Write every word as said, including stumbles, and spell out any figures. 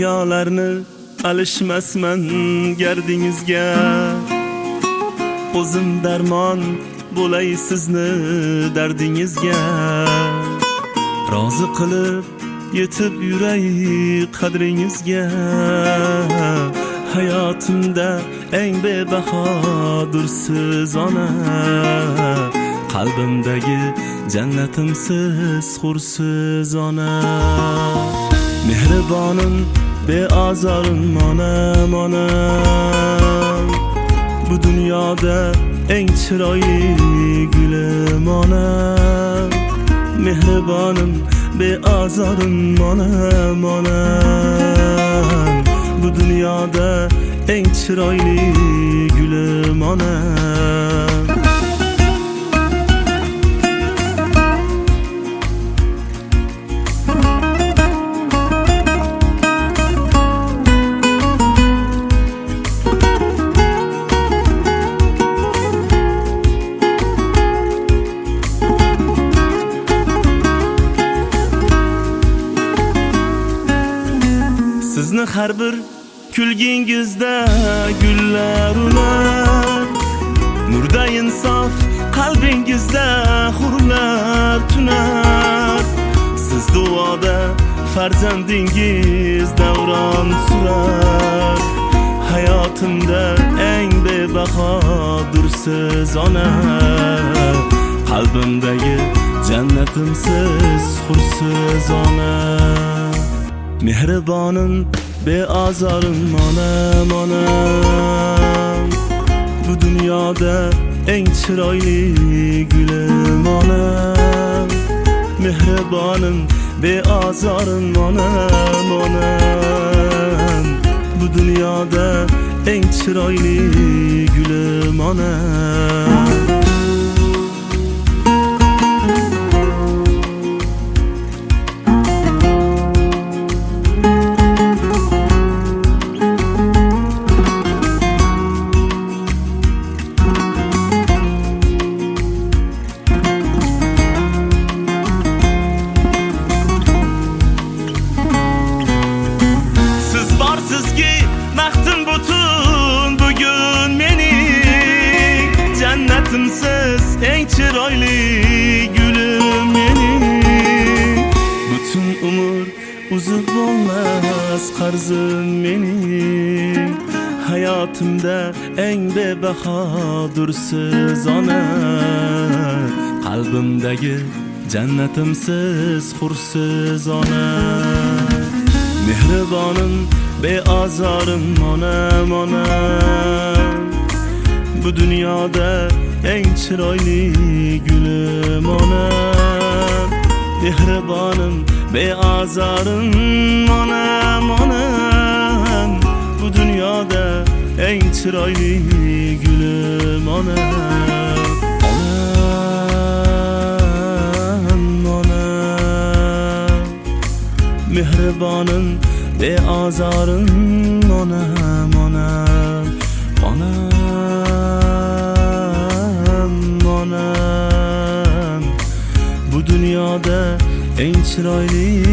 dunyolarni alishmasman gardingizga. O'zim darmon bo'lay sizni dardingizga. Rozi qilib yetib yuray qadringizga. Hayotimda eng bebahodursiz ona. Qalbimdagi jannatimsiz hursiz ona. Mehribonim beazorim onam onam. Bu dunyoda eng chiroyli gulim onam. Mehribonim beazorim onam onam. Bu dunyoda eng chiroyli gulim onam. Sizni har bir kulgingizda gullar unar. Nurda insof qalbingizda hurlar tunar. Siz duoda farzandingiz davron surar. Hayotimda eng bebahodursiz ona. Qalbimdagi jannatimsiz hursiz ona. Mehribonim beazorim onam onam. Bu dunyoda eng chiroyli gulim onam. Mehribonim beazorim onam onam. Bu dunyoda eng chiroyli gulim onam. Baxtim butun bugun mening. Jannatimsiz eng chiroyli gulim mening. Butun umr uzib bo'lmas qarzim mening. Hayotimda eng bebahodursiz ona. Qalbimdagi jannatimsiz hursiz ona. Mehribonim beazorim onam onam. Bu dunyoda eng chiroyli gulim onam. Mehribonim beazorim onam onam. Bu dunyoda eng chiroyli gulim onam. Onam onam. Mehribonim beazorim onam onam. Onam onam. Bu dunyoda eng chiroyli